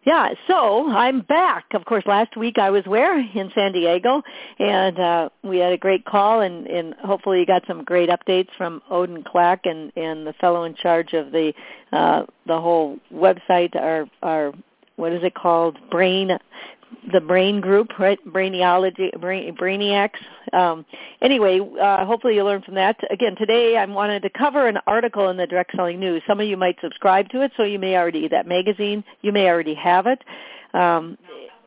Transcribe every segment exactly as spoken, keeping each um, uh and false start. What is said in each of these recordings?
Yeah, so I'm back. Of course, last week I was where? In San Diego, and uh, we had a great call, and, and hopefully you got some great updates from Odin Clack and, and the fellow in charge of the uh, the whole website, our, our, what is it called, Brain, the Brain Group, right? Brainiology, Brain, Brainiacs. Um, anyway, uh, hopefully you learned from that. Again, today I wanted to cover an article in the Direct Selling News. Some of you might subscribe to it, so you may already, that magazine, you may already have it. Um,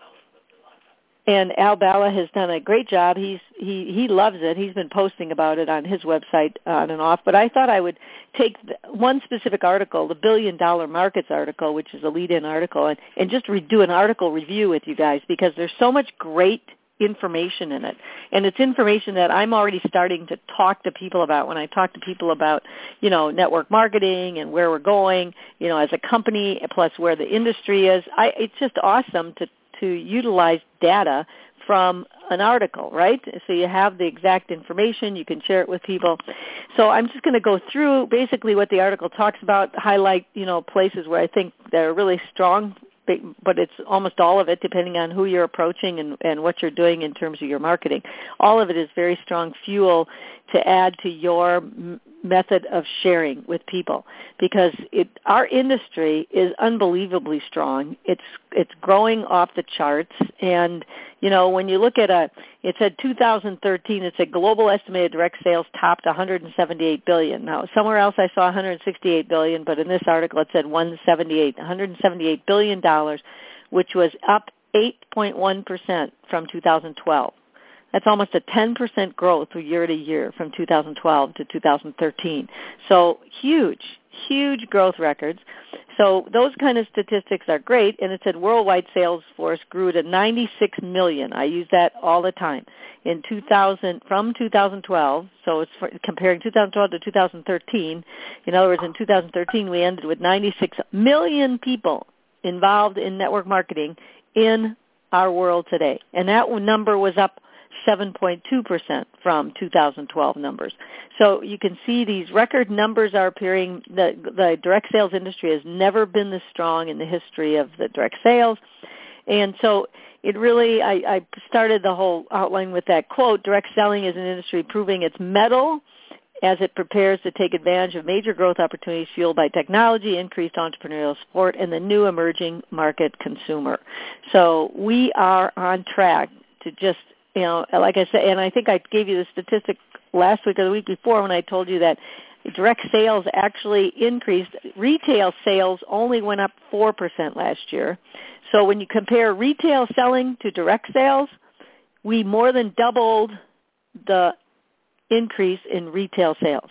and Al Bala has done a great job. He's he he loves it. He's been posting about it on his website on and off. But I thought I would take the, one specific article, the Billion Dollar Markets article, which is a lead-in article, and, and just re- do an article review with you guys because there's so much great information in it. And it's information that I'm already starting to talk to people about when I talk to people about, you know, network marketing and where we're going, you know, as a company, plus where the industry is. I, it's just awesome to to utilize data from an article, right? So you have the exact information. You can share it with people. So I'm just going to go through basically what the article talks about, highlight, you know, places where I think they're really strong, but it's almost all of it depending on who you're approaching and, and what you're doing in terms of your marketing. All of it is very strong fuel to add to your m- method of sharing with people because it, our industry is unbelievably strong. It's it's growing off the charts, and you know when you look at a, it said two thousand thirteen, it said global estimated direct sales topped one hundred seventy-eight billion dollars. Now somewhere else I saw one hundred sixty-eight billion dollars, but in this article it said one hundred seventy-eight, one hundred seventy-eight billion dollars, which was up eight point one percent from two thousand twelve. That's almost a ten percent growth year to year from two thousand twelve to two thousand thirteen. So huge, huge growth records. So those kind of statistics are great. And it said worldwide sales force grew to ninety-six million. I use that all the time. In two thousand, from two thousand twelve, so it's for, comparing two thousand twelve to two thousand thirteen. In other words, in two thousand thirteen, we ended with ninety-six million people involved in network marketing in our world today. And that number was up seven point two percent from two thousand twelve numbers. So you can see these record numbers are appearing. The, the direct sales industry has never been this strong in the history of the direct sales. And so it really, I, I started the whole outline with that quote, direct selling is an industry proving its mettle as it prepares to take advantage of major growth opportunities fueled by technology, increased entrepreneurial support, and the new emerging market consumer. So we are on track to just, you know, like I said, and I think I gave you the statistic last week or the week before when I told you that direct sales actually increased. Retail sales only went up four percent last year. So when you compare retail selling to direct sales, we more than doubled the increase in retail sales.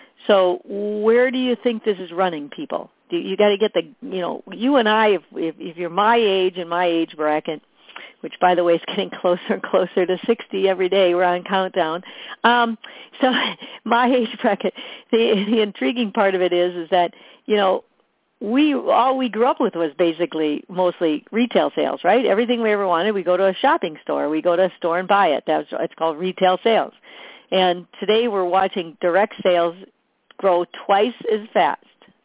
So where do you think this is running, people? Do you got to get the, you know, you and I, if, if, if you're my age and my age bracket, which, by the way, is getting closer and closer to sixty every day. We're on countdown. Um, so my age bracket, the, the intriguing part of it is, is that, you know, we all we grew up with was basically mostly retail sales, right? Everything we ever wanted, we go to a shopping store. We go to a store and buy it. That's it's called retail sales. And today we're watching direct sales grow twice as fast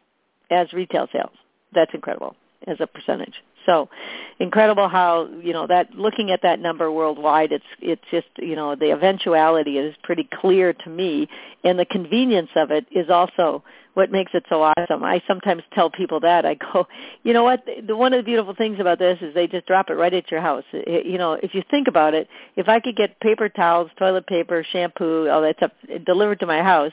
as retail sales. That's incredible as a percentage. So incredible how, you know, that looking at that number worldwide, it's it's just, you know, the eventuality is pretty clear to me, and the convenience of it is also what makes it so awesome. I sometimes tell people that. I go, you know what, the, one of the beautiful things about this is they just drop it right at your house. It, you know, if you think about it, if I could get paper towels, toilet paper, shampoo, all that stuff delivered to my house,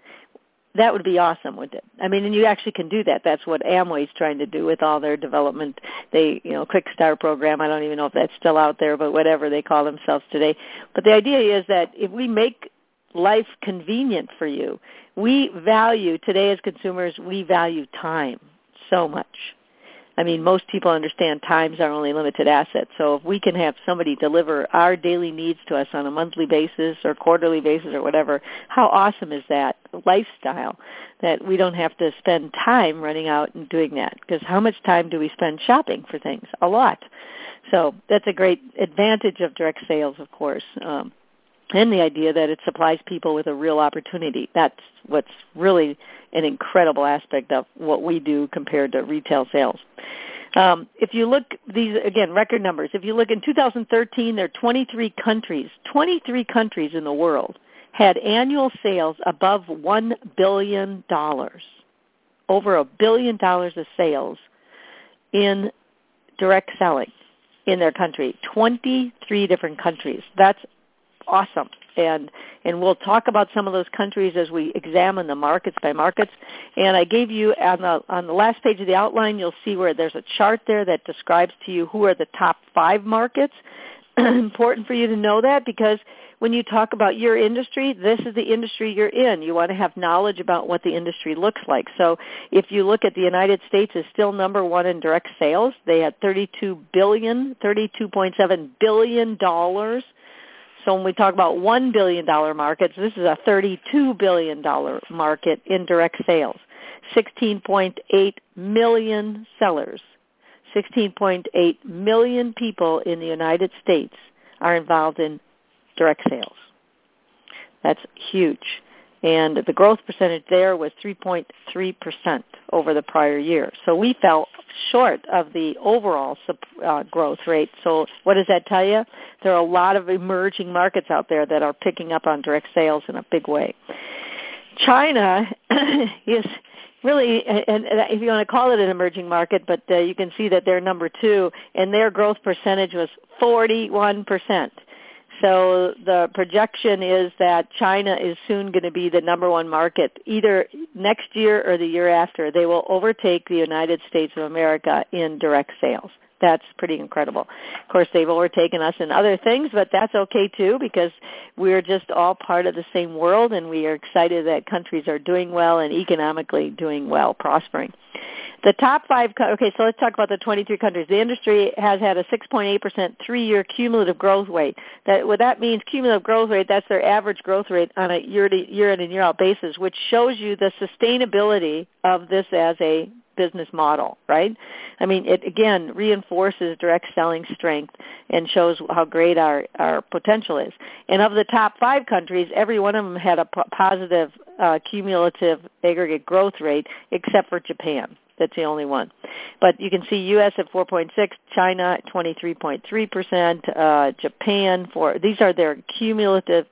that would be awesome, wouldn't it? I mean, and you actually can do that. That's what Amway's trying to do with all their development. They, you know, Quick Start program. I don't even know if that's still out there, but whatever they call themselves today. But the idea is that if we make life convenient for you, we value, today as consumers, we value time so much. I mean, most people understand time's our only limited asset. So if we can have somebody deliver our daily needs to us on a monthly basis or quarterly basis or whatever, how awesome is that lifestyle that we don't have to spend time running out and doing that? Because how much time do we spend shopping for things? A lot. So that's a great advantage of direct sales, of course. Um, and the idea that it supplies people with a real opportunity. That's what's really an incredible aspect of what we do compared to retail sales. Um, if you look, these, again, record numbers. If you look in two thousand thirteen, there are twenty-three countries, twenty-three countries in the world had annual sales above one billion dollars, over a billion dollars of sales in direct selling in their country. twenty-three different countries. That's awesome. And and we'll talk about some of those countries as we examine the markets by markets. And I gave you, on the, on the last page of the outline, you'll see where there's a chart there that describes to you who are the top five markets. Important for you to know that, because when you talk about your industry, this is the industry you're in. You want to have knowledge about what the industry looks like. So if you look at the United States is still number one in direct sales. They had thirty-two billion dollars, thirty-two point seven billion dollars. So when we talk about one billion dollars markets, this is a thirty-two billion dollars market in direct sales. sixteen point eight million sellers. sixteen point eight million people in the United States are involved in direct sales. That's huge. And the growth percentage there was three point three percent over the prior year. So we fell short of the overall uh, growth rate. So what does that tell you? There are a lot of emerging markets out there that are picking up on direct sales in a big way. China is really, and if you want to call it an emerging market, but uh, you can see that they're number two, and their growth percentage was forty-one percent. So the projection is that China is soon going to be the number one market, either next year or the year after. They will overtake the United States of America in direct sales. That's pretty incredible. Of course, they've overtaken us in other things, but that's okay too, because we're just all part of the same world, and we are excited that countries are doing well and economically doing well, prospering. The top five, okay, so let's talk about the twenty-three countries. The industry has had a six point eight percent three-year cumulative growth rate. That, what that means, cumulative growth rate, that's their average growth rate on a year-to, year-in and year-out basis, which shows you the sustainability of this as a business model, right? I mean, it, again, reinforces direct selling strength and shows how great our, our potential is. And of the top five countries, every one of them had a p- positive uh, cumulative aggregate growth rate, except for Japan. That's the only one. But you can see U S at four point six, China at twenty-three point three percent, uh, Japan, for these are their cumulative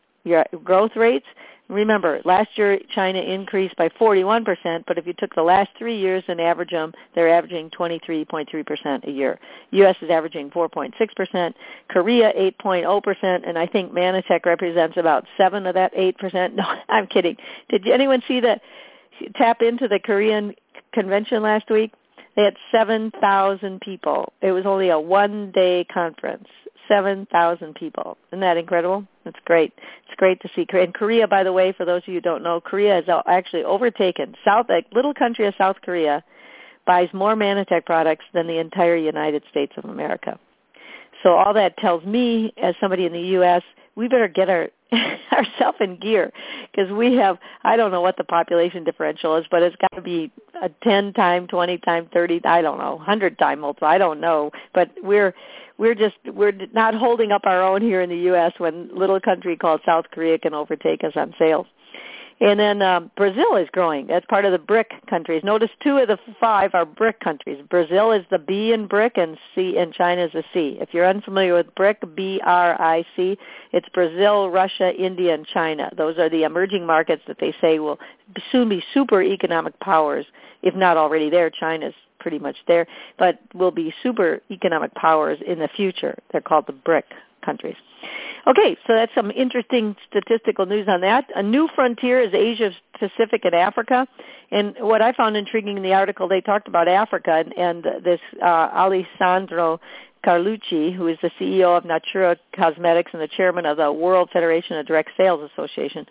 growth rates. Remember, last year China increased by forty-one percent, but if you took the last three years and average them, they're averaging twenty-three point three percent a year. U S is averaging four point six percent, Korea eight point zero percent, and I think Manitech represents about seven of that eight percent. No, I'm kidding. Did anyone see the tap into the Korean convention last week? They had seven thousand people. It was only a one-day conference. seven thousand people. Isn't that incredible? That's great. It's great to see. And Korea, by the way, for those of you who don't know, Korea has actually overtaken, South, a little country of South Korea buys more Manitech products than the entire United States of America. So all that tells me, as somebody in the U S, we better get our ourselves in gear, because we have, I don't know what the population differential is, but it's got to be a ten time, twenty time, thirty, I don't know, one hundred time multiple, I don't know, but we're we're just, we're not holding up our own here in the U S when a little country called South Korea can overtake us on sales. And then um, Brazil is growing. That's part of the BRIC countries. Notice two of the five are BRIC countries. Brazil is the B in BRIC, and C, and China is a C. If you're unfamiliar with BRIC, B R I C, it's Brazil, Russia, India, and China. Those are the emerging markets that they say will soon be super economic powers, if not already there. China's pretty much there, but will be super economic powers in the future. They're called the BRIC countries. Okay, so that's some interesting statistical news on that. A new frontier is Asia Pacific and Africa. And what I found intriguing in the article, they talked about Africa, and, and this uh, Alessandro Carlucci, who is the C E O of Natura Cosmetics and the chairman of the World Federation of Direct Sales Association,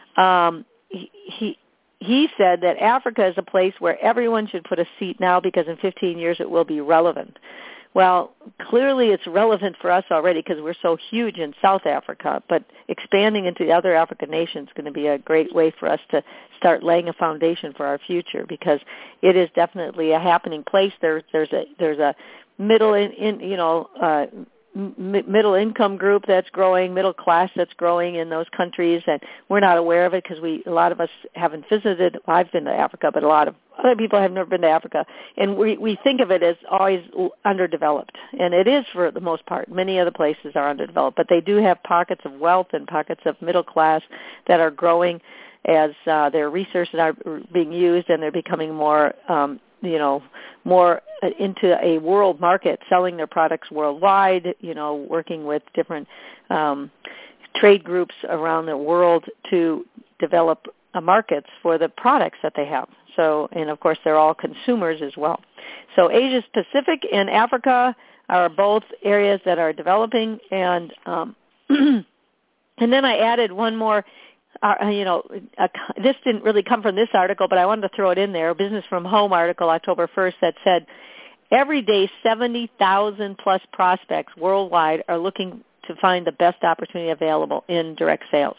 um, he, he He said that Africa is a place where everyone should put a seat now, because in fifteen years it will be relevant. Well, clearly it's relevant for us already because we're so huge in South Africa, but expanding into the other African nations is going to be a great way for us to start laying a foundation for our future, because it is definitely a happening place. There, there's a there's a middle in, in you know uh, m- middle income group that's growing, middle class that's growing in those countries, and we're not aware of it because we a lot of us haven't visited. Well, I've been to Africa, but a lot of other people have never been to Africa, and we we think of it as always underdeveloped, and it is for the most part. Many other places are underdeveloped, but they do have pockets of wealth and pockets of middle class that are growing as uh, their resources are being used, and they're becoming more um, you know, more into a world market, selling their products worldwide, you know, working with different um, trade groups around the world to develop uh, markets for the products that they have. So, and of course, they're all consumers as well. So Asia Pacific and Africa are both areas that are developing, and um, and then I added one more. Uh, you know, uh, this didn't really come from this article, but I wanted to throw it in there, a Business from Home article, October first, that said, every day seventy thousand plus prospects worldwide are looking to find the best opportunity available in direct sales.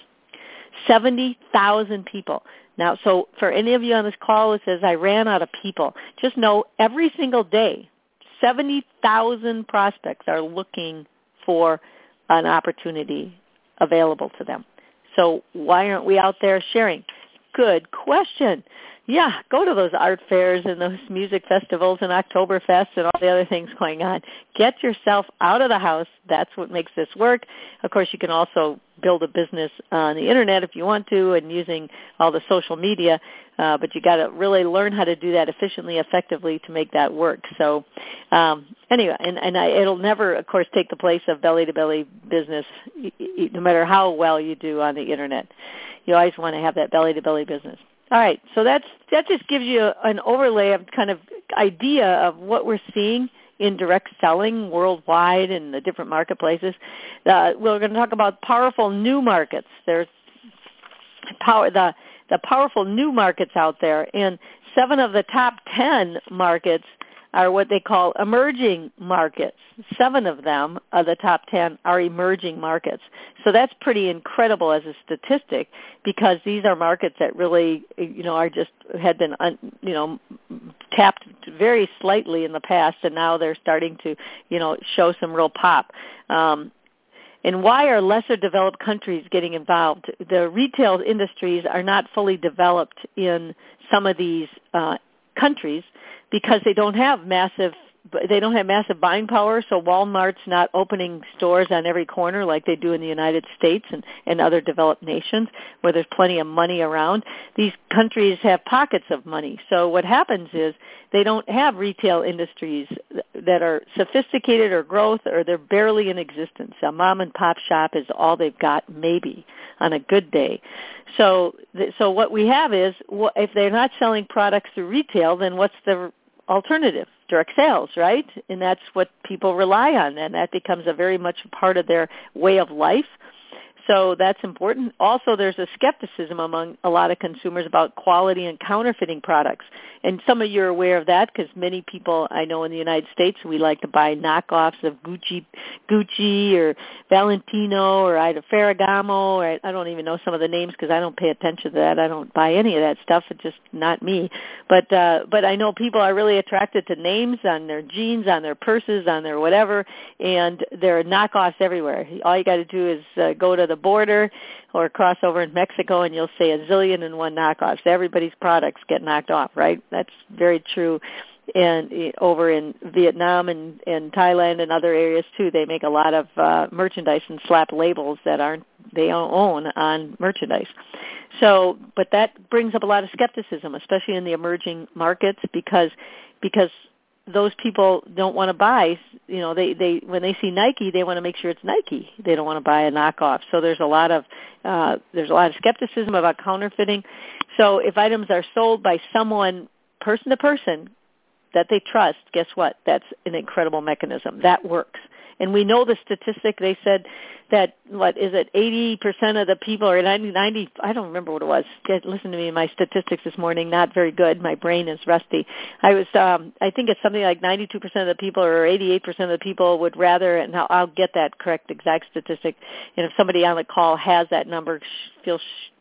seventy thousand people. Now, so for any of you on this call who says, I ran out of people, just know every single day, seventy thousand prospects are looking for an opportunity available to them. So why aren't we out there sharing? Good question. Yeah, go to those art fairs and those music festivals and Oktoberfest and all the other things going on. Get yourself out of the house. That's what makes this work. Of course, you can also build a business on the Internet if you want to and using all the social media, uh, but you got to really learn how to do that efficiently, effectively to make that work. So um, anyway, and, and I, it'll never, of course, take the place of belly-to-belly business, no matter how well you do on the Internet. You always want to have that belly-to-belly business. All right, so that's that just gives you an overlay of kind of idea of what we're seeing in direct selling worldwide in the different marketplaces. Uh, we're going to talk about powerful new markets. There's power the the powerful new markets out there, and seven of the top ten markets are what they call emerging markets. Seven of them of the top ten are emerging markets. So that's pretty incredible as a statistic, because these are markets that really, you know, are just had been, you know, tapped very slightly in the past, and now they're starting to, you know, show some real pop. Um, And why are lesser developed countries getting involved? The retail industries are not fully developed in some of these uh, countries because they don't have massive they don't have massive buying power. So Walmart's not opening stores on every corner like they do in the United States and, and other developed nations where there's plenty of money around. These countries have pockets of money. So what happens is they don't have retail industries that are sophisticated or growth, or they're barely in existence. A mom and pop shop is all they've got, maybe, on a good day. So, so what we have is, if they're not selling products through retail, then what's the alternative? Direct sales, right? And that's what people rely on, and that becomes a very much part of their way of life. So that's important. Also, there's a skepticism among a lot of consumers about quality and counterfeiting products. And some of you are aware of that because many people I know in the United States, we like to buy knockoffs of Gucci Gucci or Valentino or Ida Ferragamo, or I don't even know some of the names because I don't pay attention to that. I don't buy any of that stuff. It's just not me. But uh, but I know people are really attracted to names on their jeans, on their purses, on their whatever, and there are knockoffs everywhere. All you got to do is uh, go to the border or cross over in Mexico and you'll see a zillion and one knockoffs. Everybody's products get knocked off, right? That's very true. And over in Vietnam and, and Thailand and other areas too, they make a lot of uh, merchandise and slap labels that aren't they don't own on merchandise. So, but that brings up a lot of skepticism, especially in the emerging markets, because because those people don't want to buy, you know, they, they when they see Nike, they want to make sure it's Nike. They don't want to buy a knockoff. So there's a lot of uh, there's a lot of skepticism about counterfeiting. So if items are sold by someone person to person that they trust, guess what? That's an incredible mechanism. That works. And we know the statistic. They said that, what is it, eighty percent of the people, or ninety, ninety, I don't remember what it was. Listen to me, my statistics this morning, not very good. My brain is rusty. I was, um, I think it's something like ninety-two percent of the people or eighty-eight percent of the people would rather, and I'll, I'll get that correct exact statistic. And if somebody on the call has that number, feel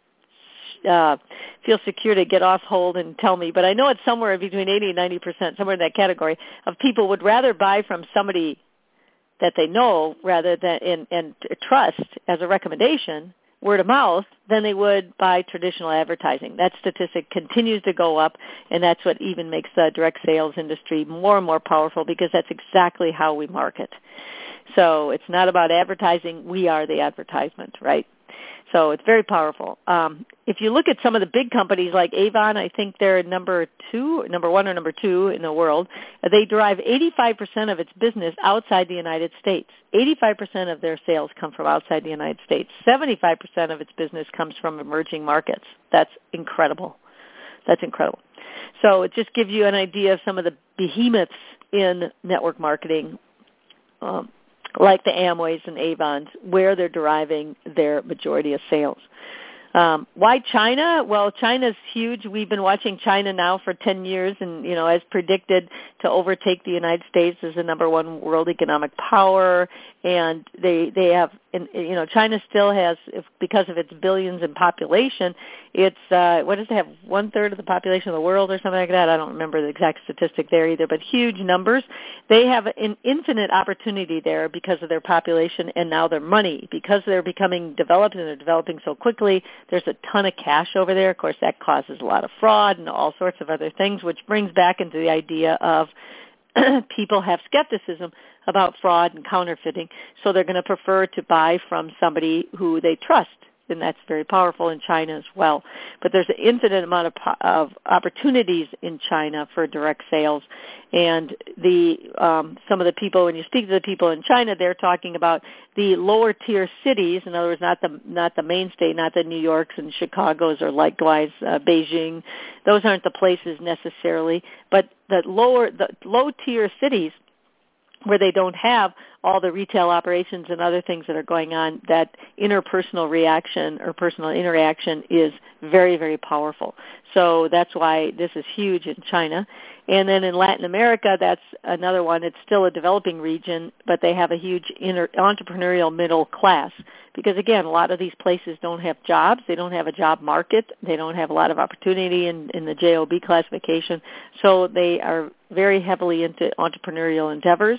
Uh, feel secure to get off hold and tell me, but I know it's somewhere between eighty and ninety percent, somewhere in that category, of people would rather buy from somebody that they know rather than and, and trust as a recommendation, word of mouth, than they would by traditional advertising. That statistic continues to go up, and that's what even makes the direct sales industry more and more powerful, because that's exactly how we market. So it's not about advertising. We are the advertisement, right? So it's very powerful. Um, if you look at some of the big companies like Avon, I think they're number two, number one or number two in the world. They derive eighty-five percent of its business outside the United States. eighty-five percent of their sales come from outside the United States. seventy-five percent of its business comes from emerging markets. That's incredible. That's incredible. So it just gives you an idea of some of the behemoths in network marketing, um, like the Amways and Avons, where they're deriving their majority of sales. Um, why China? Well, China's huge. We've been watching China now for ten years, and, you know, as predicted, to overtake the United States as the number one world economic power. And they they have, and, you know, China still has, if, because of its billions in population, it's, uh, what does it have, one-third of the population of the world or something like that? I don't remember the exact statistic there either, but huge numbers. They have an infinite opportunity there because of their population and now their money. Because they're becoming developed and they're developing so quickly, there's a ton of cash over there. Of course, that causes a lot of fraud and all sorts of other things, which brings back into the idea of people have skepticism about fraud and counterfeiting, so they're going to prefer to buy from somebody who they trust, and that's very powerful in China as well. But there's an infinite amount of, of opportunities in China for direct sales, and the um, some of the people, when you speak to the people in China, they're talking about the lower tier cities. In other words, not the not the mainstay, not the New Yorks and Chicagos, or likewise uh, Beijing. Those aren't the places necessarily, but the lower the low tier cities, where they don't have all the retail operations and other things that are going on, that interpersonal reaction or personal interaction is very, very powerful. So that's why this is huge in China. And then in Latin America, that's another one. It's still a developing region, but they have a huge inter- entrepreneurial middle class. Because, again, a lot of these places don't have jobs. They don't have a job market. They don't have a lot of opportunity in, in the J O B classification. So they are very heavily into entrepreneurial endeavors.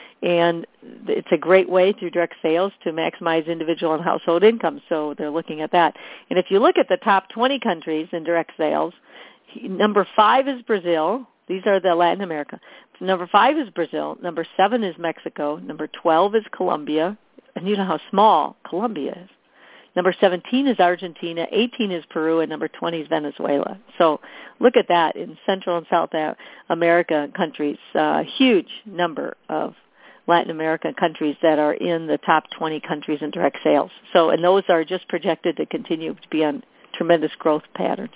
And it's a great way through direct sales to maximize individual and household income. So they're looking at that. And if you look at the top twenty countries in direct sales, number five is Brazil. These are the Latin America. Number five is Brazil. Number seven is Mexico. Number twelve is Colombia. And you know how small Colombia is. Number seventeen is Argentina. eighteen is Peru. And number twenty is Venezuela. So look at that in Central and South America countries. Uh, huge number of Latin American countries that are in the top twenty countries in direct sales. So, and those are just projected to continue to be on tremendous growth patterns.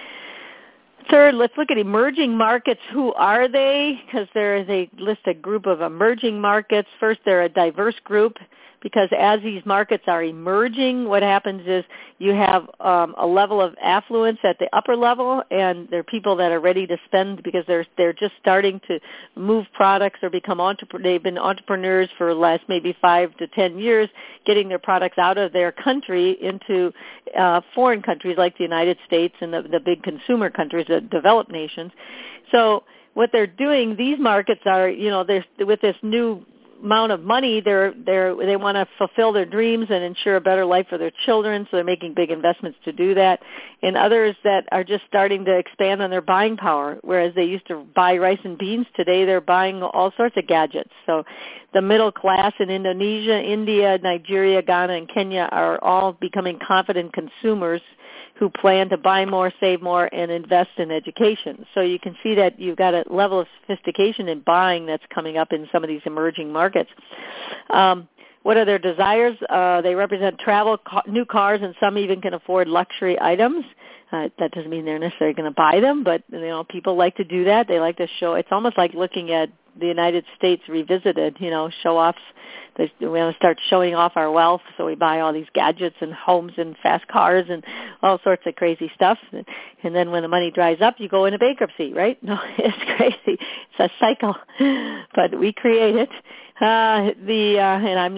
Third, let's look at emerging markets. Who are they? Because they're, they list a group of emerging markets. First, they're a diverse group, because as these markets are emerging, what happens is you have um, a level of affluence at the upper level, and there are people that are ready to spend because they're they're just starting to move products or become entrepreneurs. They've been entrepreneurs for the last maybe five to ten years, getting their products out of their country into uh, foreign countries like the United States and the, the big consumer countries, the developed nations. So what they're doing, these markets are, you know, they're with this new amount of money, they're they're they want to fulfill their dreams and ensure a better life for their children, so they're making big investments to do that. And others that are just starting to expand on their buying power, whereas they used to buy rice and beans, today they're buying all sorts of gadgets. So the middle class in Indonesia, India, Nigeria, Ghana, and Kenya are all becoming confident consumers who plan to buy more, save more, and invest in education. So you can see that you've got a level of sophistication in buying that's coming up in some of these emerging markets. Um, what are their desires? Uh, they represent travel, ca- new cars, and some even can afford luxury items. Uh, that doesn't mean they're necessarily going to buy them, but you know, people like to do that. They like to show. It's almost like looking at the United States revisited. You know, show-offs. They, we want to start showing off our wealth, so we buy all these gadgets and homes and fast cars and all sorts of crazy stuff. And, and then when the money dries up, you go into bankruptcy, right? No, it's crazy. It's a cycle, but we create it. Uh, the uh, and I'm not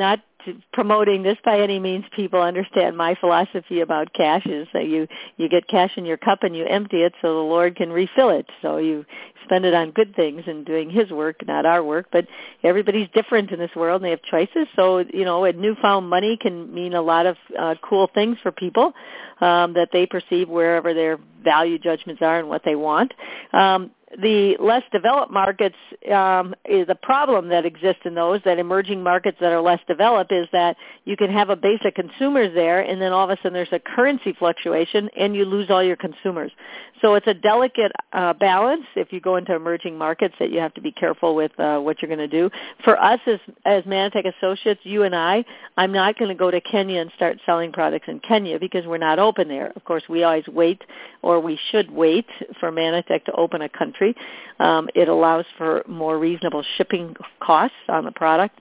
promoting this by any means. People understand my philosophy about cash is that you, you get cash in your cup and you empty it so the Lord can refill it. So you spend it on good things and doing His work, not our work. But everybody's different in this world, and they have choices. So, you know, a newfound money can mean a lot of uh, cool things for people um, that they perceive wherever their value judgments are and what they want. Um, The less developed markets um, is a problem that exists in those, that emerging markets that are less developed, is that you can have a base of consumers there, and then all of a sudden there's a currency fluctuation, and you lose all your consumers. So it's a delicate uh, balance if you go into emerging markets that you have to be careful with uh, what you're going to do. For us as, as Manatech Associates, you and I, I'm not going to go to Kenya and start selling products in Kenya because we're not open there. Of course, we always wait, or we should wait, for Manatech to open a country. Um, it allows for more reasonable shipping costs on the product.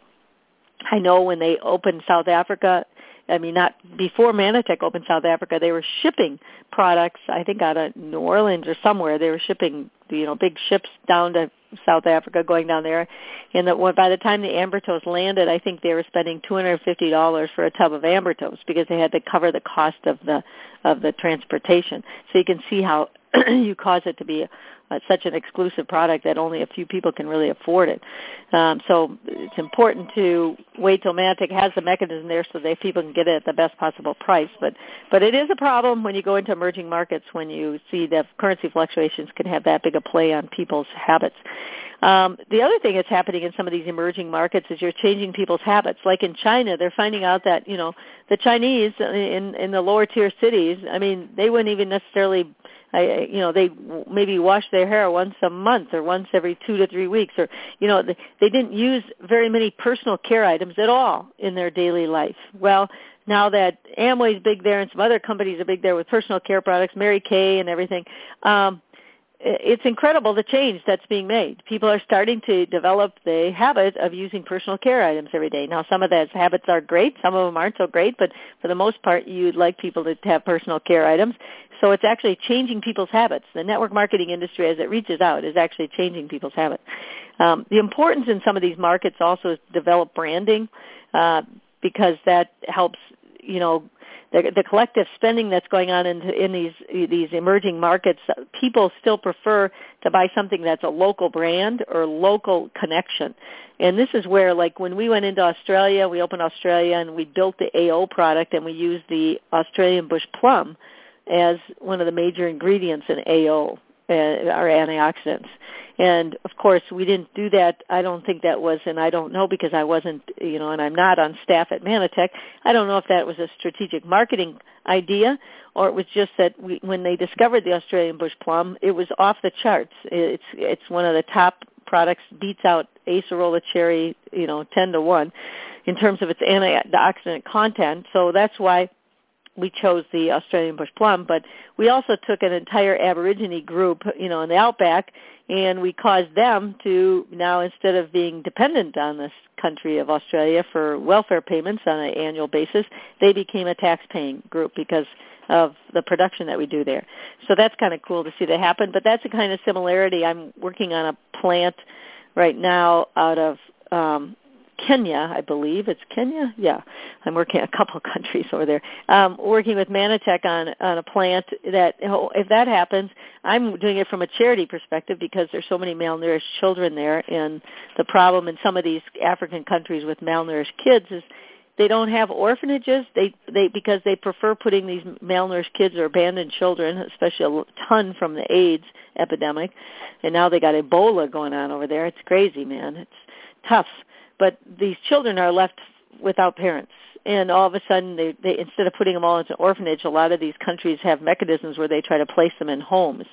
I know when they opened South Africa, I mean, not before Manatech opened South Africa, they were shipping products, I think out of New Orleans or somewhere. They were shipping, you know, big ships down to South Africa, going down there. And that by the time the Ambertos landed, I think they were spending two hundred fifty dollars for a tub of Ambertos because they had to cover the cost of the of the transportation. So you can see how you cause it to be uh, such an exclusive product that only a few people can really afford it. Um, so it's important to wait till Manatech has the mechanism there so that people can get it at the best possible price. But but it is a problem when you go into emerging markets when you see that currency fluctuations can have that big a play on people's habits. Um, the other thing that's happening in some of these emerging markets is you're changing people's habits. Like in China, they're finding out that, you know, the Chinese in, in the lower tier cities, I mean, they wouldn't even necessarily, I, you know, they maybe wash their hair once a month or once every two to three weeks. Or, you know, they, they didn't use very many personal care items at all in their daily life. Well, now that Amway's big there and some other companies are big there with personal care products, Mary Kay and everything, um, it's incredible the change that's being made. People are starting to develop the habit of using personal care items every day. Now, some of those habits are great. Some of them aren't so great, but for the most part, you'd like people to have personal care items. So it's actually changing people's habits. The network marketing industry, as it reaches out, is actually changing people's habits. Um, the importance in some of these markets also is to develop branding uh, because that helps, you know, The, the collective spending that's going on in, in these these emerging markets, people still prefer to buy something that's a local brand or local connection. And this is where, like, when we went into Australia, we opened Australia and we built the A O product and we used the Australian bush plum as one of the major ingredients in A O, uh, our antioxidants. And, of course, we didn't do that. I don't think that was, and I don't know because I wasn't, you know, and I'm not on staff at Manatech. I don't know if that was a strategic marketing idea or it was just that we, when they discovered the Australian bush plum, it was off the charts. It's it's one of the top products, beats out Acerola cherry, you know, ten to one in terms of its antioxidant content. So that's why we chose the Australian bush plum, but we also took an entire Aborigine group, you know, in the outback, and we caused them to now, instead of being dependent on this country of Australia for welfare payments on an annual basis, they became a tax-paying group because of the production that we do there. So that's kind of cool to see that happen, but that's a kind of similarity. I'm working on a plant right now out of um, Kenya, I believe. It's Kenya? Yeah. I'm working in a couple of countries over there. Um, working with Manatech on, on a plant that, if that happens, I'm doing it from a charity perspective because there's so many malnourished children there, and the problem in some of these African countries with malnourished kids is they don't have orphanages. They they because they prefer putting these malnourished kids or abandoned children, especially a ton from the AIDS epidemic, and now they got Ebola going on over there. It's crazy, man. It's tough. But these children are left without parents. And all of a sudden, they, they instead of putting them all into orphanage, a lot of these countries have mechanisms where they try to place them in homes.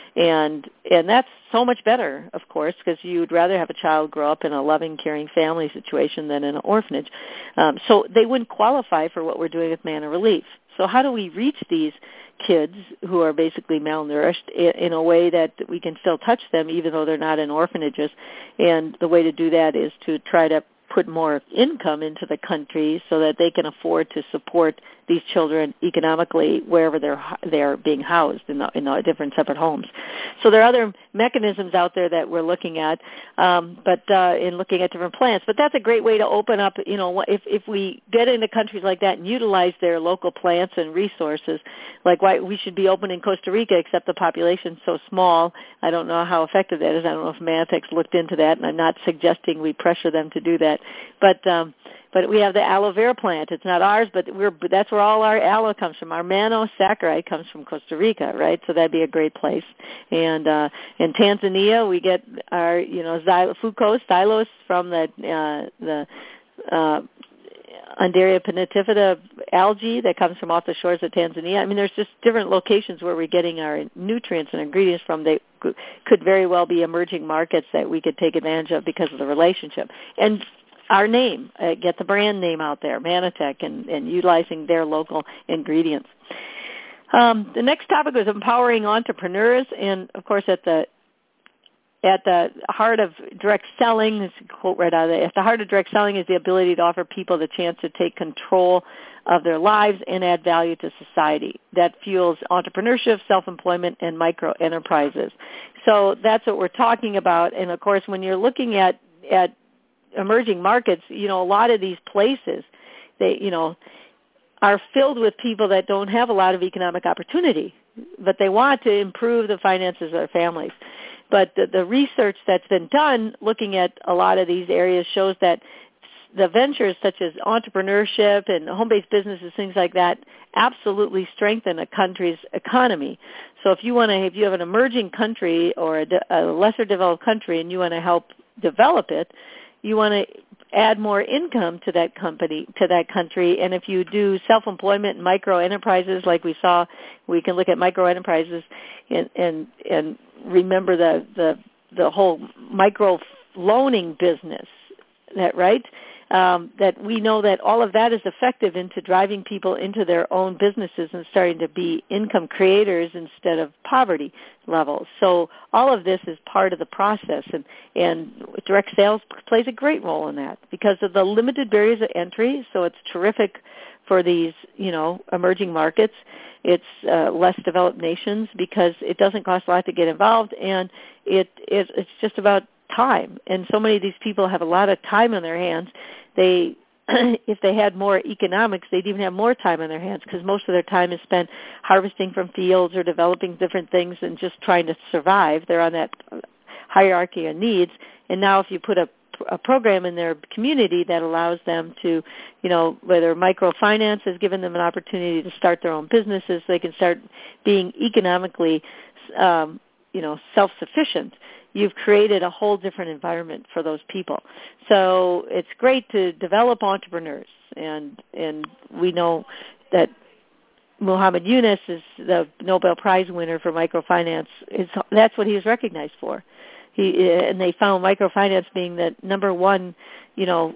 And and that's so much better, of course, because you'd rather have a child grow up in a loving, caring family situation than in an orphanage. Um, so they wouldn't qualify for what we're doing with Mana Relief. So how do we reach these kids who are basically malnourished in a way that we can still touch them even though they're not in orphanages? And the way to do that is to try to put more income into the country so that they can afford to support these children economically wherever they're they're being housed in the, in the different separate homes. So there are other mechanisms out there that we're looking at, um, but uh, in looking at different plants. But that's a great way to open up. You know, if if we get into countries like that and utilize their local plants and resources, like why we should be open in Costa Rica, except the population's so small. I don't know how effective that is. I don't know if Manatech's looked into that, and I'm not suggesting we pressure them to do that. But um, but we have the aloe vera plant. It's not ours, but we're that's where all our aloe comes from. Our monosaccharide comes from Costa Rica, right? So that'd be a great place. And uh, in Tanzania, we get our you know xyl- fucose, xylose from the uh, the uh, Undaria pinnatifida algae that comes from off the shores of Tanzania. I mean, there's just different locations where we're getting our nutrients and ingredients from. They could very well be emerging markets that we could take advantage of because of the relationship. And our name, uh, get the brand name out there, Manatech, and, and utilizing their local ingredients. Um, the next topic was empowering entrepreneurs, and of course at the At the heart of direct selling, this is a quote right out of it, at the heart of direct selling is the ability to offer people the chance to take control of their lives and add value to society. That fuels entrepreneurship, self-employment, and micro-enterprises. So that's what we're talking about. And, of course, when you're looking at, at emerging markets, you know, a lot of these places, they, you know, are filled with people that don't have a lot of economic opportunity, but they want to improve the finances of their families. But the, the research that's been done looking at a lot of these areas shows that the ventures such as entrepreneurship and home-based businesses, things like that, absolutely strengthen a country's economy. So if you want to, if you have an emerging country or a, de, a lesser developed country and you want to help develop it, you want to add more income to that company, to that country. And if you do self-employment and micro-enterprises, like we saw, we can look at micro-enterprises and and, and remember the, the the whole micro-loaning business, that right? Um, that we know that all of that is effective into driving people into their own businesses and starting to be income creators instead of poverty levels. So all of this is part of the process, and, and direct sales plays a great role in that because of the limited barriers of entry. So it's terrific for these, you know, emerging markets. It's uh, less developed nations because it doesn't cost a lot to get involved, and it, it it's just about time. And so many of these people have a lot of time on their hands. They, if they had more economics, they'd even have more time on their hands because most of their time is spent harvesting from fields or developing different things and just trying to survive. They're on that hierarchy of needs. And now if you put a, a program in their community that allows them to, you know, whether microfinance has given them an opportunity to start their own businesses, they can start being economically, um, you know, self-sufficient. You've created a whole different environment for those people. So it's great to develop entrepreneurs, and and we know that Muhammad Yunus is the Nobel Prize winner for microfinance. It's, that's what he was recognized for. He and they found microfinance being the number one, you know,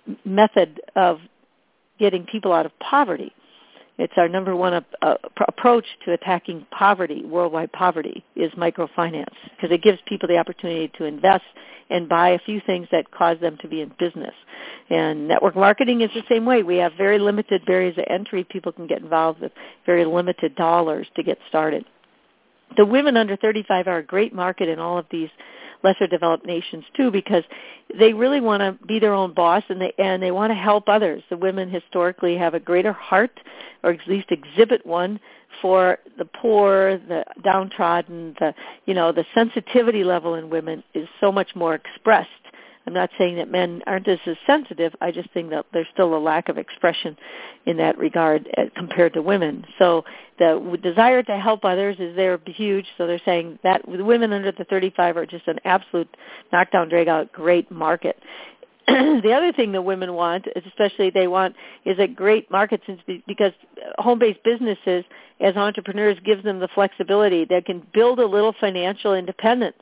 method of getting people out of poverty. It's our number one uh, uh, approach to attacking poverty, worldwide poverty, is microfinance, because it gives people the opportunity to invest and buy a few things that cause them to be in business. And network marketing is the same way. We have very limited barriers of entry. People can get involved with very limited dollars to get started. The women under thirty-five are a great market in all of these lesser developed nations too, because they really want to be their own boss, and they and they want to help others. The women historically have a greater heart, or at least exhibit one, for the poor, the downtrodden. The you know the sensitivity level in women is so much more expressed. I'm not saying that men aren't as, as sensitive. I just think that there's still a lack of expression in that regard compared to women. So the desire to help others is there huge. So they're saying that the women under the thirty-five are just an absolute knockdown, drag-out, great market. The other thing that women want, especially they want, is a great market, since because home-based businesses as entrepreneurs gives them the flexibility. They can build a little financial independence.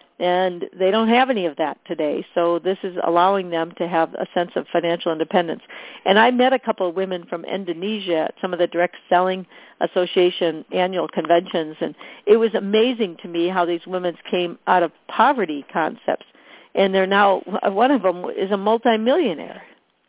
And they don't have any of that today. So this is allowing them to have a sense of financial independence. And I met a couple of women from Indonesia at some of the Direct Selling Association annual conventions, and it was amazing to me how these women came out of poverty concepts and they're now, one of them is a multimillionaire.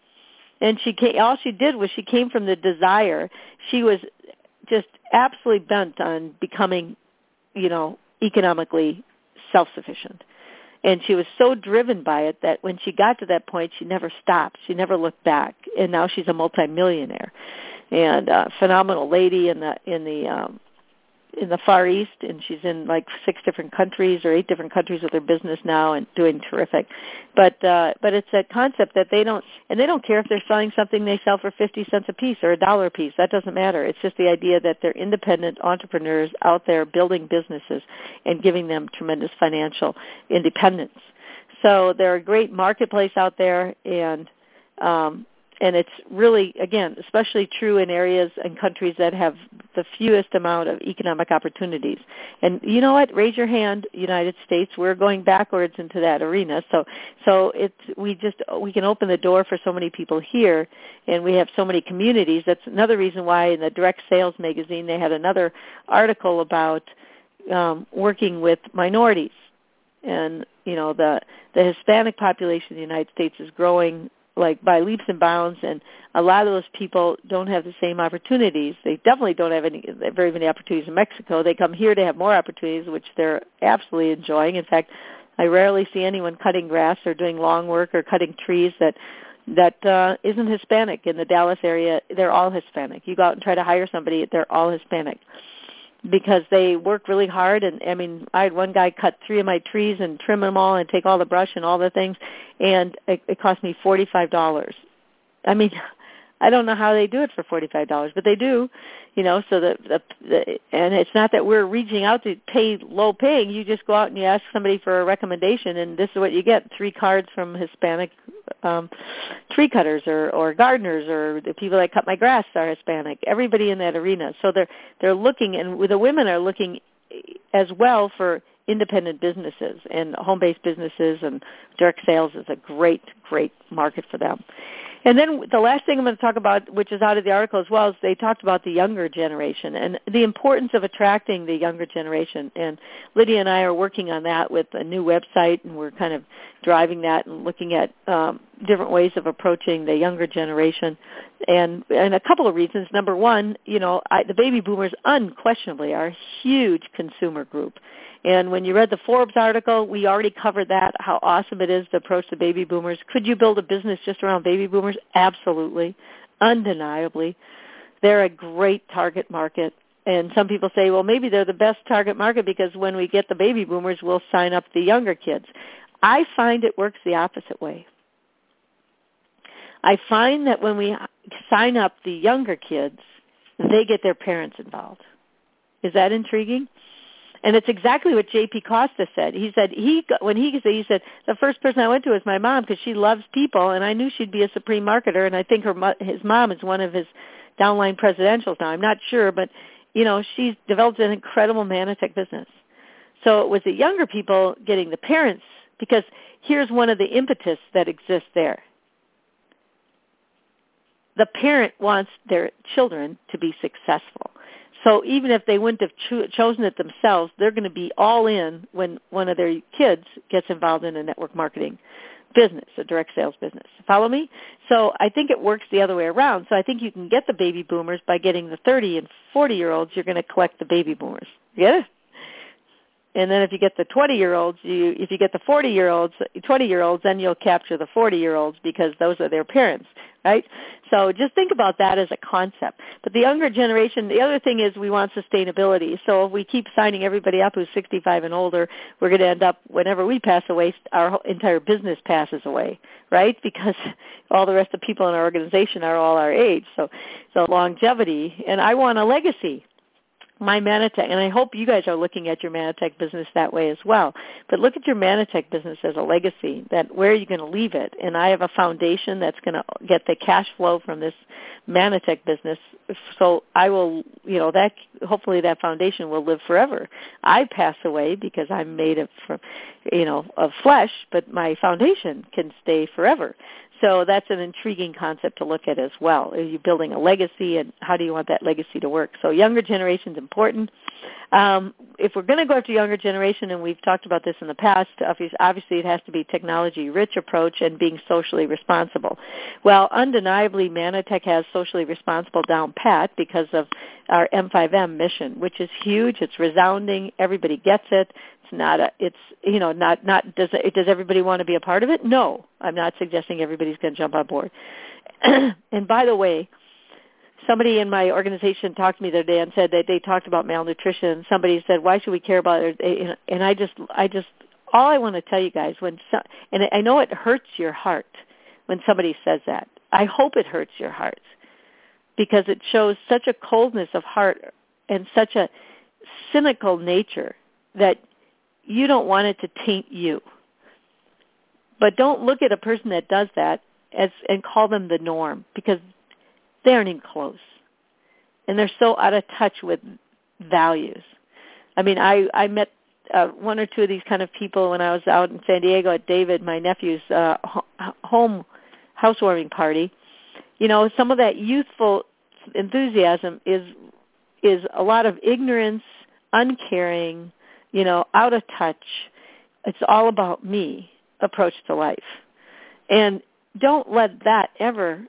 And she came, all she did was she came from the desire. She was just absolutely bent on becoming, you know, economically self-sufficient. And she was so driven by it that when she got to that point, she never stopped. She never looked back. And now she's a multimillionaire and a phenomenal lady in the in the um, in the Far East, and she's in like six different countries or eight different countries with her business now and doing terrific. But uh, but it's that concept that they don't, and they don't care if they're selling something they sell for fifty cents a piece or a dollar a piece. That doesn't matter. It's just the idea that they're independent entrepreneurs out there building businesses and giving them tremendous financial independence. So they're a great marketplace out there, and um, and it's really, again, especially true in areas and countries that have the fewest amount of economic opportunities. And you know what? Raise your hand, United States. We're going backwards into that arena. So, so it's we just we can open the door for so many people here, and we have so many communities. That's another reason why in the Direct Sales magazine they had another article about um, working with minorities. And you know the the Hispanic population in the United States is growing like by leaps and bounds, and a lot of those people don't have the same opportunities. They definitely don't have any very many opportunities in Mexico. They come here to have more opportunities, which they're absolutely enjoying. In fact, I rarely see anyone cutting grass or doing lawn work or cutting trees that that uh, isn't Hispanic. In the Dallas area, they're all Hispanic. You go out and try to hire somebody, they're all Hispanic, because they work really hard. And I mean, I had one guy cut three of my trees and trim them all and take all the brush and all the things, and it, it cost me forty-five dollars. I mean, I don't know how they do it for forty-five dollars, but they do, you know. So the, the, the and it's not that we're reaching out to pay low paying. You just go out and you ask somebody for a recommendation, and this is what you get: three cards from Hispanic um, tree cutters or, or gardeners, or the people that cut my grass are Hispanic. Everybody in that arena. So they're they're looking, and the women are looking as well for independent businesses and home-based businesses, and direct sales is a great, great market for them. And then the last thing I'm going to talk about, which is out of the article as well, is they talked about the younger generation and the importance of attracting the younger generation. And Lydia and I are working on that with a new website, and we're kind of driving that and looking at um, different ways of approaching the younger generation. And, and a couple of reasons. Number one, you know, I, the baby boomers unquestionably are a huge consumer group. And when you read the Forbes article, we already covered that, how awesome it is to approach the baby boomers. Could you build a business just around baby boomers? Absolutely, undeniably. They're a great target market. And some people say, well, maybe they're the best target market because when we get the baby boomers, we'll sign up the younger kids. I find it works the opposite way. I find that when we sign up the younger kids, they get their parents involved. Is that intriguing? And it's exactly what J P Costa said. He said he when he said he said the first person I went to was my mom because she loves people, and I knew she'd be a supreme marketer. And I think her his mom is one of his downline presidentials now. I'm not sure, but you know she's developed an incredible Manatech business. So it was the younger people getting the parents, because here's one of the impetus that exists there. The parent wants their children to be successful. So even if they wouldn't have cho- chosen it themselves, they're going to be all in when one of their kids gets involved in a network marketing business, a direct sales business. Follow me? So I think it works the other way around. So I think you can get the baby boomers by getting the thirty and forty-year-olds. You're going to collect the baby boomers. Get it? And then if you get the twenty-year-olds, you if you get the forty-year-olds, twenty-year-olds, then you'll capture the forty-year-olds because those are their parents, right? So just think about that as a concept. But the younger generation, the other thing is we want sustainability. So if we keep signing everybody up who's sixty-five and older, we're going to end up, whenever we pass away, our entire business passes away, right? Because all the rest of the people in our organization are all our age. So, so longevity, and I want a legacy. My Manatech, and I hope you guys are looking at your Manatech business that way as well. But look at your Manatech business as a legacy, that where are you going to leave it? And I have a foundation that's going to get the cash flow from this Manatech business. So I will, you know, that hopefully that foundation will live forever. I pass away because I'm made of, from, you know, of flesh, but my foundation can stay forever. So that's an intriguing concept to look at as well. Are you building a legacy, and how do you want that legacy to work? So younger generation is important. Um, if we're going to go after younger generation, and we've talked about this in the past, obviously it has to be technology-rich approach and being socially responsible. Well, undeniably, Manatech has socially responsible down pat because of our M five M mission, which is huge. It's resounding. Everybody gets it. It's not a. It's you know not not does it, does everybody want to be a part of it? No, I'm not suggesting everybody's going to jump on board. And by the way, somebody in my organization talked to me the other day and said that they talked about malnutrition. Somebody said, "Why should we care about it?" And I just, I just, all I want to tell you guys, when, so, and I know it hurts your heart when somebody says that. I hope it hurts your heart because it shows such a coldness of heart and such a cynical nature that you don't want it to taint you. But don't look at a person that does that as and call them the norm, because they aren't even close. And they're so out of touch with values. I mean, I, I met uh, one or two of these kind of people when I was out in San Diego at David, my nephew's uh, home housewarming party. You know, some of that youthful enthusiasm is is a lot of ignorance, uncaring, you know, out of touch. It's all about me approach to life. And don't let that ever,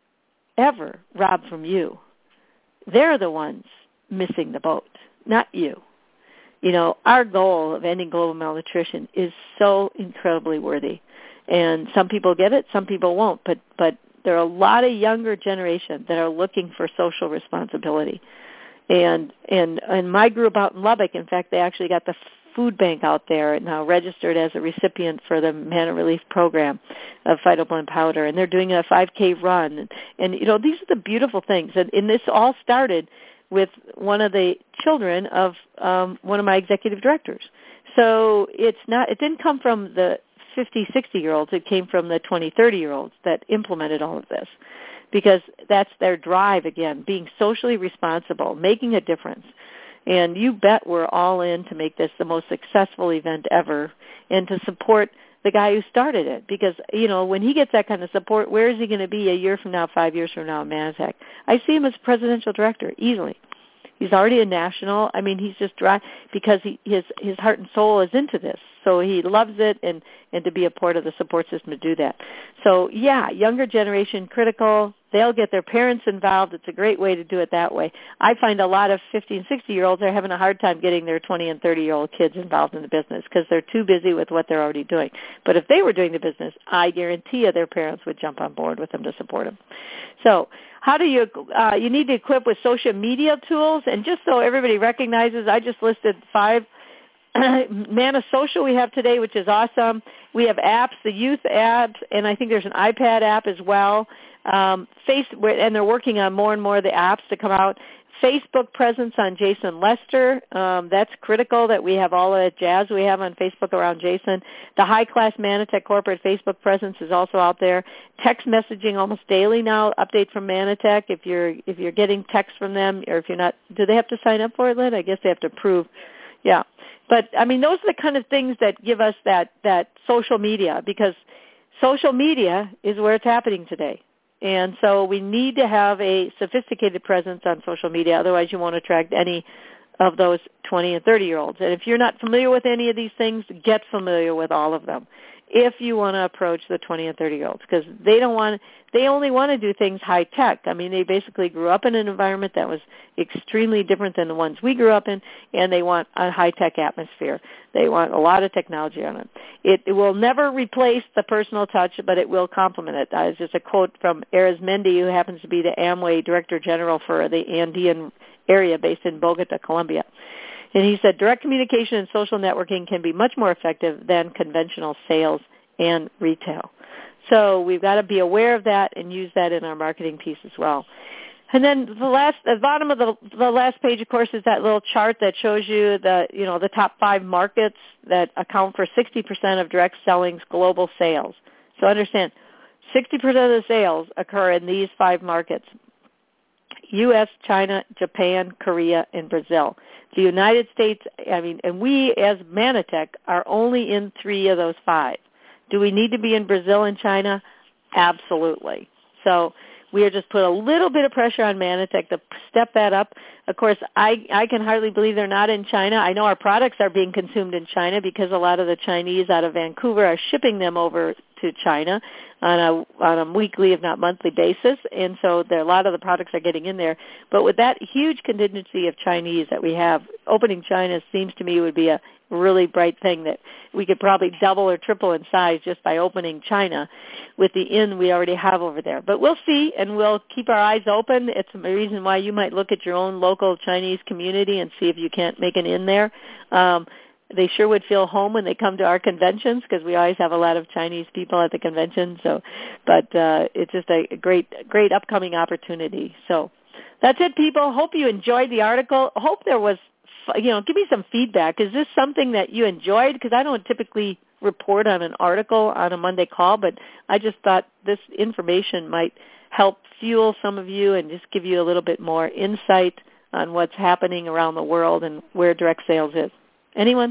ever rob from you. They're the ones missing the boat, not you. You know, our goal of ending global malnutrition is so incredibly worthy. And some people get it, some people won't. But, but there are a lot of younger generation that are looking for social responsibility. And, and, and my group out in Lubbock, in fact, they actually got the food bank out there now registered as a recipient for the Manna Relief Program of Phytoblend Powder, and they're doing a five K run. And, and you know, these are the beautiful things. And, and this all started with one of the children of um, one of my executive directors. So it's not, it didn't come from the fifty, sixty-year-olds. It came from the twenty, thirty-year-olds that implemented all of this, because that's their drive, again, being socially responsible, making a difference. And you bet we're all in to make this the most successful event ever and to support the guy who started it. Because, you know, when he gets that kind of support, where is he going to be a year from now, five years from now in Manatech? I see him as presidential director, easily. He's already a national. I mean, he's just dry because he, his his heart and soul is into this. So he loves it, and, and to be a part of the support system to do that. So, yeah, younger generation critical. They'll get their parents involved. It's a great way to do it that way. I find a lot of fifty and sixty-year-olds are having a hard time getting their twenty and thirty-year-old kids involved in the business because they're too busy with what they're already doing. But if they were doing the business, I guarantee you their parents would jump on board with them to support them. So how do you, uh, you need to equip with social media tools. And just so everybody recognizes, I just listed five. Manna Social we have today, which is awesome. We have apps, the youth apps, and I think there's an iPad app as well. Um, face, and they're working on more and more of the apps to come out. Facebook presence on Jason Lester. Um, that's critical that we have all of that jazz we have on Facebook around Jason. The High Class Manatech corporate Facebook presence is also out there. Text messaging almost daily now. Update from Manatech. If you're if you're getting text from them, or if you're not, do they have to sign up for it, Lynn? I guess they have to approve. Yeah. But, I mean, those are the kind of things that give us that, that social media, because social media is where it's happening today. And so we need to have a sophisticated presence on social media. Otherwise, you won't attract any of those twenty and thirty-year-olds. And if you're not familiar with any of these things, get familiar with all of them if you want to approach the twenty and thirty-year-olds, because they don't want, they only want to do things high tech. I mean, they basically grew up in an environment that was extremely different than the ones we grew up in, and they want a high tech atmosphere. They want a lot of technology on it. It, it will never replace the personal touch, but it will complement it. That is just a quote from Arizmendi, who happens to be the Amway Director General for the Andean area based in Bogota, Colombia. And he said, direct communication and social networking can be much more effective than conventional sales and retail. So we've got to be aware of that and use that in our marketing piece as well. And then the last, the bottom of the, the last page, of course, is that little chart that shows you the, you know, the top five markets that account for sixty percent of direct selling's global sales. So understand, sixty percent of the sales occur in these five markets: U S, China, Japan, Korea, and Brazil. The United States, I mean, and we as Manatech are only in three of those five. Do we need to be in Brazil and China? Absolutely. So we are just put a little bit of pressure on Manatech to step that up. Of course, I, I can hardly believe they're not in China. I know our products are being consumed in China because a lot of the Chinese out of Vancouver are shipping them over to China on a on a weekly, if not monthly basis, and so there a lot of the products are getting in there. But with that huge contingency of Chinese that we have, opening China seems to me would be a really bright thing that we could probably double or triple in size just by opening China with the in we already have over there. But we'll see, and we'll keep our eyes open. It's a reason why you might look at your own local Chinese community and see if you can't make an in there. Um, they sure would feel home when they come to our conventions because we always have a lot of Chinese people at the convention. So, but uh, it's just a great, great upcoming opportunity. So that's it, people. Hope you enjoyed the article. Hope there was, you know, give me some feedback. Is this something that you enjoyed? Because I don't typically report on an article on a Monday call, but I just thought this information might help fuel some of you and just give you a little bit more insight on what's happening around the world and where direct sales is. Anyone?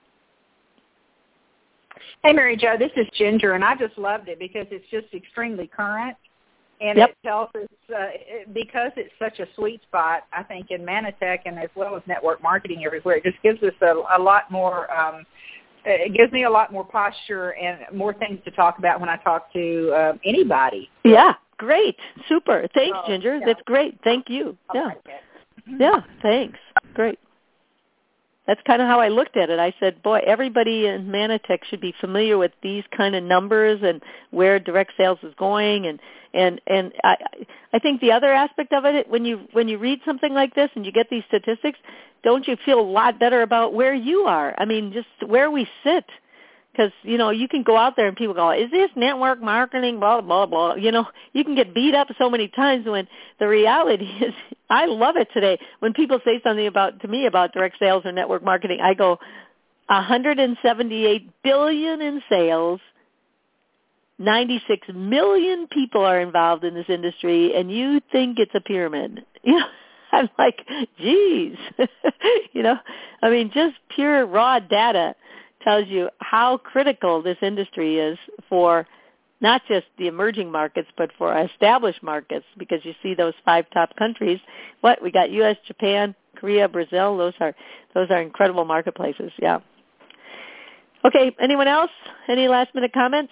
Hey, Mary Jo, this is Ginger, and I just loved it because it's just extremely current. And yep. it tells us, uh, it, because it's such a sweet spot, I think, in Manatech and as well as network marketing everywhere, it just gives us a, a lot more, um, it gives me a lot more posture and more things to talk about when I talk to uh, anybody. Yeah, great. Super. Thanks, so, Ginger. yeah. That's great. Thank you. I'll Yeah. mm-hmm. Yeah, thanks. Great. That's kind of how I looked at it. I said, boy, everybody in Manatech should be familiar with these kind of numbers and where direct sales is going. And, and, and I, I think the other aspect of it, when you, when you read something like this and you get these statistics, don't you feel a lot better about where you are? I mean, just where we sit. Because, you know, you can go out there and people go, is this network marketing, blah, blah, blah. You know, you can get beat up so many times when the reality is, I love it today. When people say something about to me about direct sales or network marketing, I go, one hundred seventy-eight billion dollars in sales, ninety-six million people are involved in this industry, and you think it's a pyramid. You know, I'm like, geez. You know, I mean, just pure raw data tells you how critical this industry is for not just the emerging markets, but for established markets, because you see those five top countries. What? We got U S, Japan, Korea, Brazil. Those are those are incredible marketplaces, yeah. Okay, anyone else? Any last-minute comments?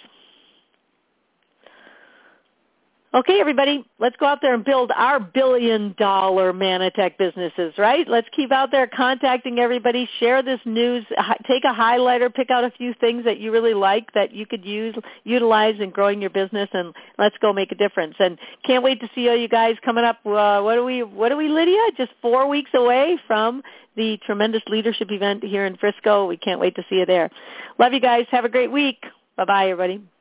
Okay, everybody, let's go out there and build our billion-dollar Manatech businesses, right? Let's keep out there contacting everybody, share this news, take a highlighter, pick out a few things that you really like that you could use, utilize in growing your business, and let's go make a difference. And can't wait to see all you guys coming up. Uh, what are we, what are we, Lydia? Just four weeks away from the tremendous leadership event here in Frisco. We can't wait to see you there. Love you guys. Have a great week. Bye-bye, everybody.